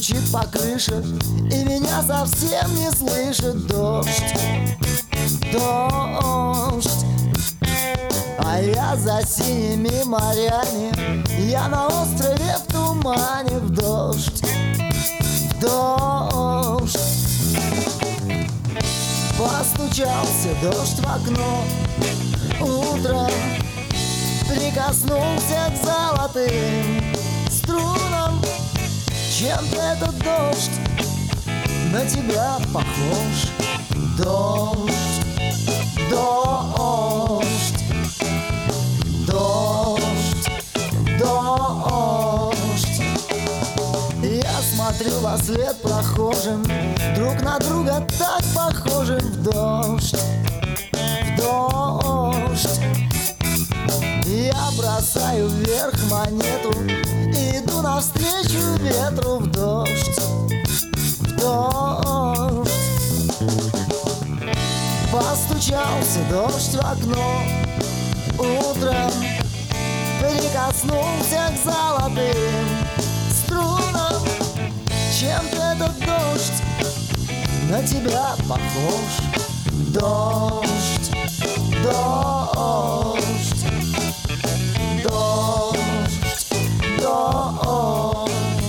стучит по крыше, и меня совсем не слышит дождь. Дождь. А я за синими морями, я на острове в тумане, в дождь. В дождь. Постучался дождь в окно утром, прикоснулся к золотым струнам. Чем-то этот дождь на тебя похож. Дождь, дождь, дождь, дождь. Я смотрю во след прохожим, друг на друга так похожим. В дождь, в дождь. Я бросаю вверх монету, иду навстречу ветру. В дождь, в дождь. Постучался дождь в окно утром, прикоснулся к золотым струнам. Чем-то этот дождь на тебя похож. Дождь, дождь, дождь, дождь.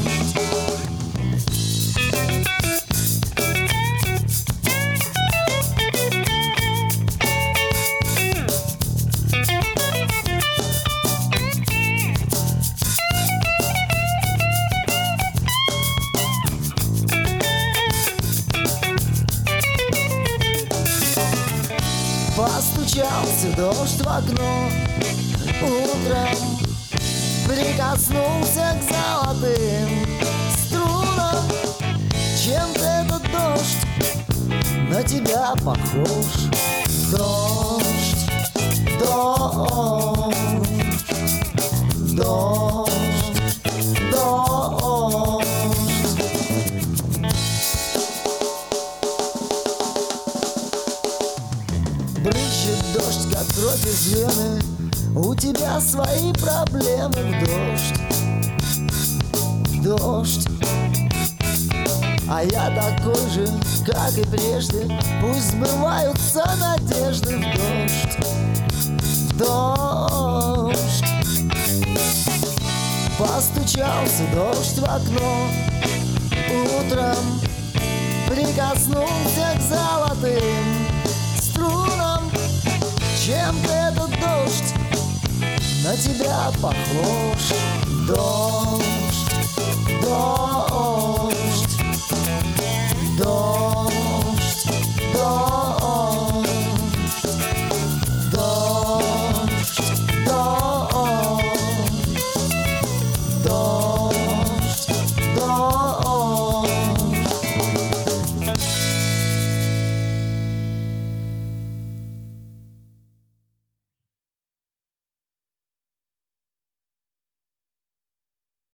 Постучался дождь в окно утром, прикоснулся к золотым струнам. Чем-то этот дождь на тебя похож. Дождь, дождь, дождь, дождь. Брызжет дождь, как кровь из вены, у тебя свои проблемы. В дождь, в дождь. А я такой же, как и прежде, пусть сбываются надежды. В дождь, в дождь. Постучался дождь в окно утром, прикоснулся к золотым струнам. Чем-то этот дождь на тебя похож. Дождь, дождь.